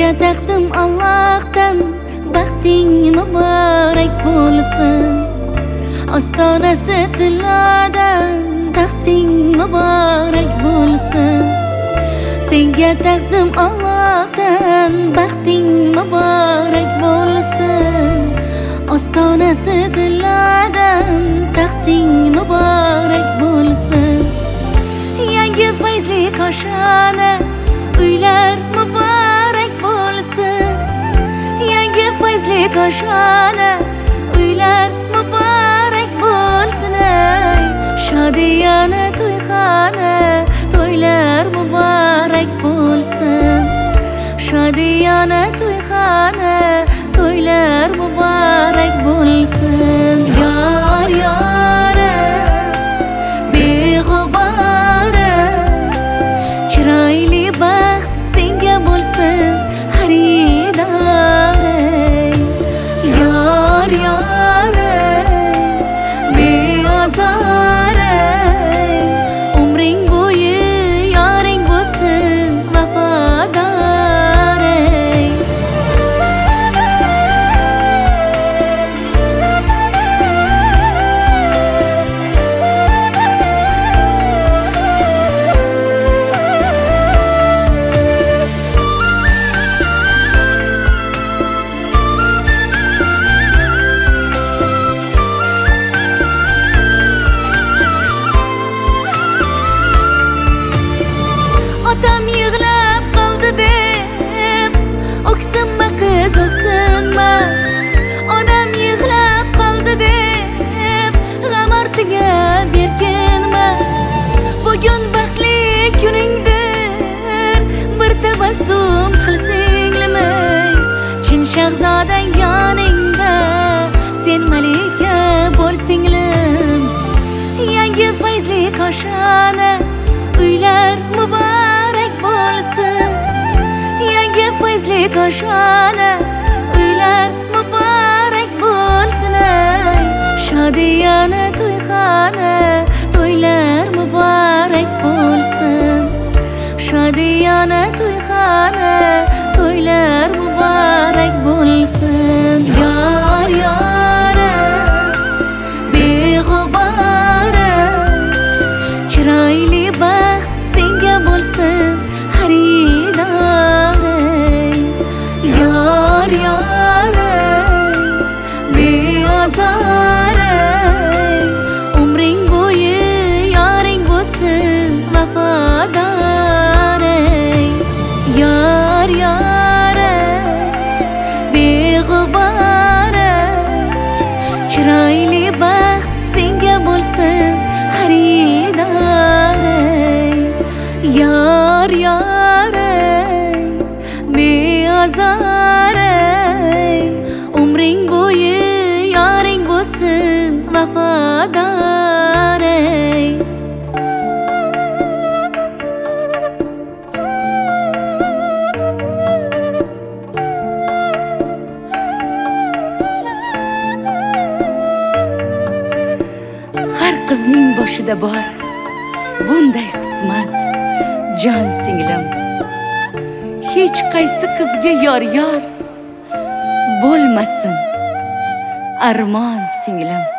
Senga taqdim Allohdan baxting muborak bo'lsin. Ostonasi tilladan taxting muborak bo'lsin. Senga taqdim Allohdan baxting muborak bo'lsin. Ostonasi tilladan taxting muborak bo'lsin. Yangi fayzli koshona uylar muborak bo'lsin. Yangi fayzli koshona uylar muborak bo'lsin. Shodiyona to'yxona to'ylar muborak bo'lsin. Shodiyona to'yxona to'ylar muborak bo'lsin. Yor yora beg'ubora chiroyli baxt senga bo'lsin xaridor. Yor yora beozora umring bo'yi yoring bo'lsin vafodor. Otam yig'lab qoldi deb o'ksinma qiz o'ksinma. Onam yig'lab qoldi deb g'am ortiga berkinma. Bugun baxtli kuningdir, bir tabassum qil singlimay. Chin shahzodang yoningda, sen malika bo'l singlim. Yangi fayzli koshona uylar muborak bo'lsin. Yangi fayzli koshona uylar muborak bo'lsin. Shodiyona to'yxona to'ylar muborak bo'lsin. Shodiyona to'yxona to'ylar muborak bo'lsin. Yor yora beg'ubora chiroyli baxt senga bo'lsin xaridor. Yor yora beozora umring bo'yi yoring bo'lsin vafodor. Yor yora beg'ubora chiroyli baxt senga bo'lsin xaridor. Yor yora beozora umring bo'yi yoring bo'lsin vafodor. Har qizning boshida bor bunday qismat jon singlim. Hech qaysi qizga yor bo'lmasin armon singlim.